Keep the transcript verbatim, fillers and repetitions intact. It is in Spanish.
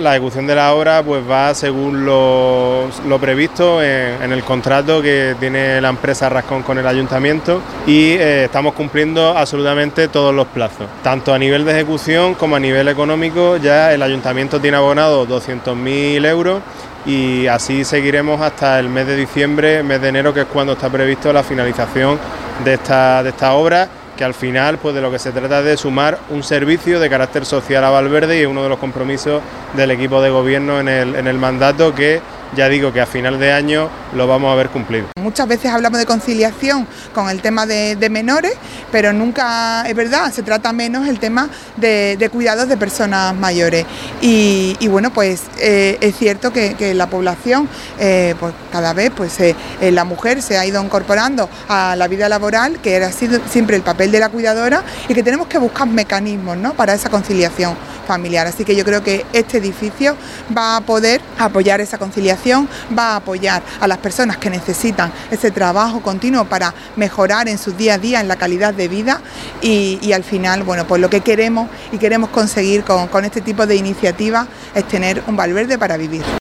la ejecución de la obra pues va según lo, lo previsto en, en el contrato que tiene la empresa Rascón con el ayuntamiento y eh, estamos cumpliendo absolutamente todos los plazos. Tanto a nivel de ejecución como a nivel económico ya el ayuntamiento tiene abonado doscientos mil euros y así seguiremos hasta el mes de diciembre, mes de enero, que es cuando está previsto la finalización de esta, de esta obra, que al final pues de lo que se trata es de sumar un servicio de carácter social a Valverde y es uno de los compromisos del equipo de gobierno en el, en el mandato que ya digo que a final de año lo vamos a ver cumplido. Muchas veces hablamos de conciliación con el tema de, de menores, pero nunca, es verdad, se trata menos el tema de, de cuidados de personas mayores. Y, y bueno, pues eh, es cierto que, que la población, eh, pues cada vez pues eh, la mujer se ha ido incorporando a la vida laboral, que era sido siempre el papel de la cuidadora, y que tenemos que buscar mecanismos, ¿no?, para esa conciliación familiar. Así que yo creo que este edificio va a poder apoyar esa conciliación, va a apoyar a las personas que necesitan ese trabajo continuo para mejorar en su día a día, en la calidad de vida y, y al final, bueno, pues lo que queremos y queremos conseguir con, con este tipo de iniciativas es tener un Valverde para vivir.